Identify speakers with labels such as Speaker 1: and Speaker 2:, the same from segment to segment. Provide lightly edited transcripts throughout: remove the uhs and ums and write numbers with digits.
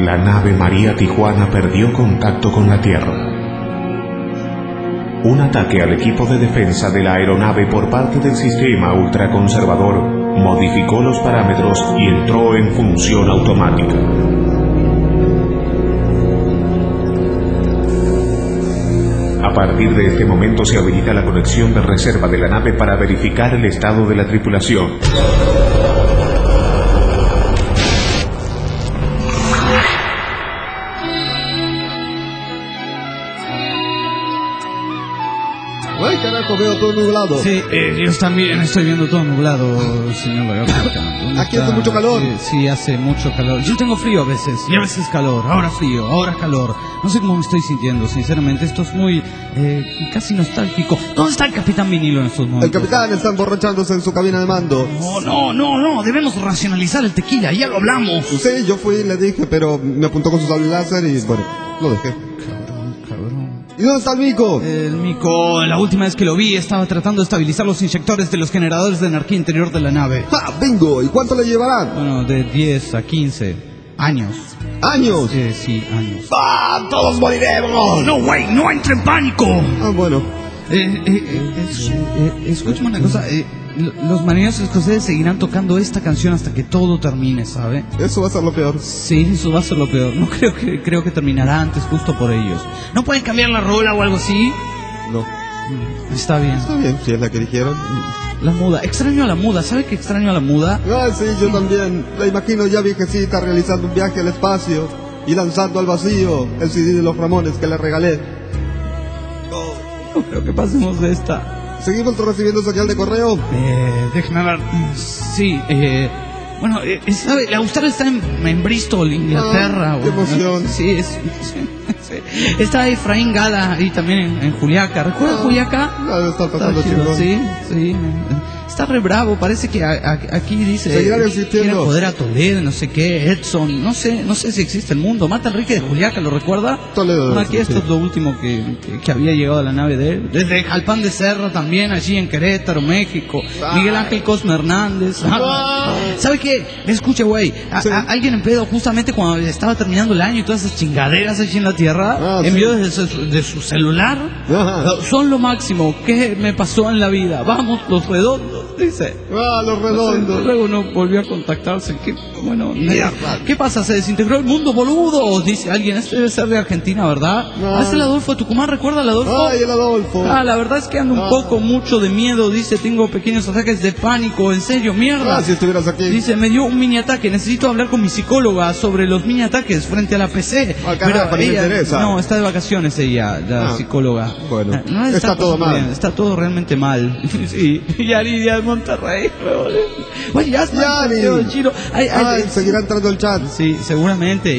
Speaker 1: La nave María Tijuana perdió contacto con la Tierra. Un ataque al equipo de defensa de la aeronave por parte del sistema ultraconservador modificó los parámetros y entró en función automática. A partir de este momento se habilita la conexión de reserva de la nave para verificar el estado de la tripulación.
Speaker 2: Ay, carajo, veo todo nublado.
Speaker 3: Sí, yo también estoy viendo todo nublado, señor Lagarto.
Speaker 2: Aquí hace mucho calor.
Speaker 3: Sí, hace mucho calor. Yo tengo frío a veces, y a veces calor. Ahora frío, ahora calor. No sé cómo me estoy sintiendo, sinceramente. Esto es muy, casi nostálgico. ¿Dónde está el Capitán Vinilo en estos momentos?
Speaker 2: El capitán está emborrachándose en su cabina de mando.
Speaker 3: No. Debemos racionalizar el tequila, ya lo hablamos.
Speaker 2: Sí, yo fui y le dije, pero me apuntó con su sable láser y, bueno, lo dejé.
Speaker 3: Cabrón.
Speaker 2: ¿Y dónde está el mico?
Speaker 3: El mico, la última vez que lo vi, estaba tratando de estabilizar los inyectores de los generadores de energía interior de la nave.
Speaker 2: ¡Ja, bingo! ¿Y cuánto le llevarán?
Speaker 3: Bueno, de 10 a 15 años.
Speaker 2: ¿Años?
Speaker 3: Sí, años.
Speaker 2: ¡Ah, todos moriremos!
Speaker 3: No, güey, no entre en pánico.
Speaker 2: Ah, bueno.
Speaker 3: Escúchame una cosa, los marineros escoceses seguirán tocando esta canción hasta que todo termine, ¿sabe?
Speaker 2: Eso va a ser lo peor.
Speaker 3: Sí, eso va a ser lo peor. No creo que terminará antes, justo por ellos. ¿No pueden cambiar la rola o algo así?
Speaker 2: No.
Speaker 3: Está bien.
Speaker 2: Está bien, si es la que dijeron.
Speaker 3: La muda, extraño a la muda, ¿sabe que extraño a la muda?
Speaker 2: Ah, sí, yo también. La imagino ya viejecita realizando un viaje al espacio y lanzando al vacío el CD de los Ramones que le regalé.
Speaker 3: No creo que pasemos de esta.
Speaker 2: ¿Seguimos recibiendo señal de correo?
Speaker 3: Déjeme ver. Sí, bueno, ¿sabe? La Australia está en Bristol, Inglaterra.
Speaker 2: ¡Qué emoción!
Speaker 3: Sí, está Efraín Gala ahí también en Juliaca. ¿Recuerda Juliaca?
Speaker 2: Debe estar pasando
Speaker 3: Está chido,
Speaker 2: chingón.
Speaker 3: sí. Está re bravo, parece que aquí dice
Speaker 2: Seguirán
Speaker 3: quiere
Speaker 2: existiendo.
Speaker 3: joder a Toledo, no sé qué, Edson, no sé si existe el mundo. Mata a Enrique de Juliaca, ¿lo recuerda?
Speaker 2: Toledo.
Speaker 3: Bueno, aquí esto es lo último que había llegado a la nave de él. Desde Jalpán de Serra también, allí en Querétaro, México. Miguel Ángel Cosme Hernández. ¿Sabe qué? Escuche, güey, alguien en pedo justamente cuando estaba terminando el año y todas esas chingaderas allí en la Tierra, envió desde su celular. Son lo máximo. ¿Qué me pasó en la vida? Vamos, los redondos. Dice.
Speaker 2: Los redondos.
Speaker 3: Luego no volvió a contactarse. ¿Qué pasa? ¿Se desintegró el mundo, boludo? O dice alguien, este debe ser de Argentina, ¿verdad? Es el Adolfo de Tucumán, ¿recuerda el Adolfo?
Speaker 2: Ay, el Adolfo.
Speaker 3: La verdad es que ando un poco mucho de miedo. Dice, tengo pequeños ataques de pánico. En serio, mierda.
Speaker 2: Si estuvieras aquí.
Speaker 3: Dice, me dio un mini ataque. Necesito hablar con mi psicóloga sobre los mini ataques frente a la PC.
Speaker 2: Carajo, me interesa.
Speaker 3: No, está de vacaciones ella, la psicóloga.
Speaker 2: Bueno,
Speaker 3: no
Speaker 2: está todo mal.
Speaker 3: Bien, está todo realmente mal. Sí, y Aridia de Monterrey. Oye, ya está.
Speaker 2: Seguirá entrando el chat.
Speaker 3: Sí, seguramente.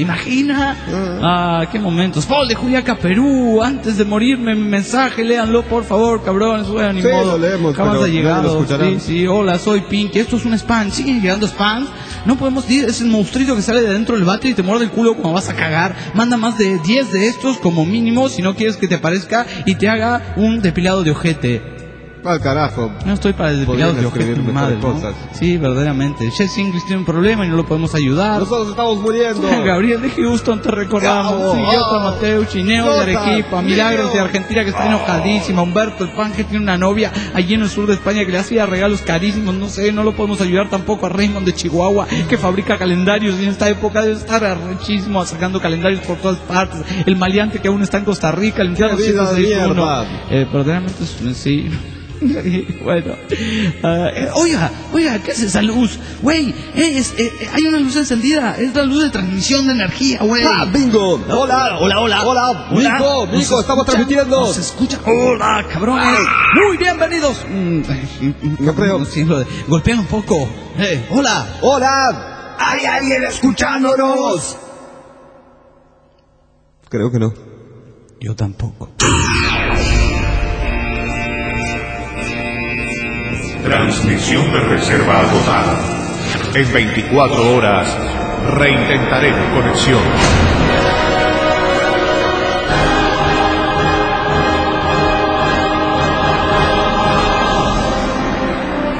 Speaker 3: Imagina. Qué momentos. Paul de Juliaca, Perú. Antes de morirme, mi mensaje, léanlo, por favor, cabrones. Bueno, ni modo.
Speaker 2: Lo leemos,
Speaker 3: jamás ha llegado.
Speaker 2: Sí,
Speaker 3: hola, soy Pinky. Esto es un spam. Siguen llegando spams. No podemos decir, es el monstruito que sale de dentro del váter y te muerde el culo cuando vas a cagar. Manda más de 10 de estos como mínimo si no quieres que te aparezca y te haga un depilado de ojete.
Speaker 2: Al carajo.
Speaker 3: No estoy para el depilado de ojete, madre, ¿no? Sí, verdaderamente. Jess English tiene un problema y no lo podemos ayudar.
Speaker 2: Nosotros estamos muriendo.
Speaker 3: Gabriel de Houston, te recordamos. Jota Mateo, Chineo de Arequipa, Milagros de Argentina que está enojadísima. Humberto, el pan que tiene una novia allí en el sur de España que le hacía regalos carísimos. No sé, no lo podemos ayudar tampoco a Raymond de Chihuahua que fabrica calendarios y en esta época debe estar arrechísimo sacando calendarios por todas partes. El maleante que aún está en Costa Rica, el Indiano 761. Verdaderamente sí. Bueno, oiga, ¿qué es esa luz? Güey, hay una luz encendida, es la luz de transmisión de energía, güey.
Speaker 2: Bingo. Hola, Mico, estamos transmitiendo.
Speaker 3: Nos escucha. Hola, cabrones. Muy bienvenidos.
Speaker 2: No creo.
Speaker 3: Golpean un poco.
Speaker 2: Hola.
Speaker 4: ¿Hay alguien escuchándonos?
Speaker 2: Creo que no.
Speaker 3: Yo tampoco.
Speaker 1: Transmisión de reserva agotada. En 24 horas reintentaremos conexión.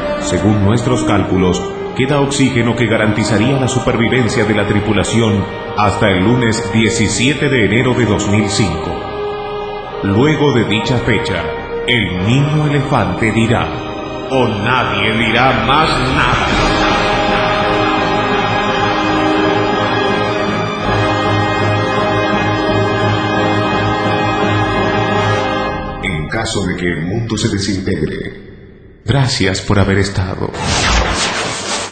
Speaker 1: Según nuestros cálculos, queda oxígeno que garantizaría la supervivencia de la tripulación hasta el lunes 17 de enero de 2005. Luego de dicha fecha, el niño elefante dirá, o nadie dirá más nada. En caso de que el mundo se desintegre, gracias por haber estado.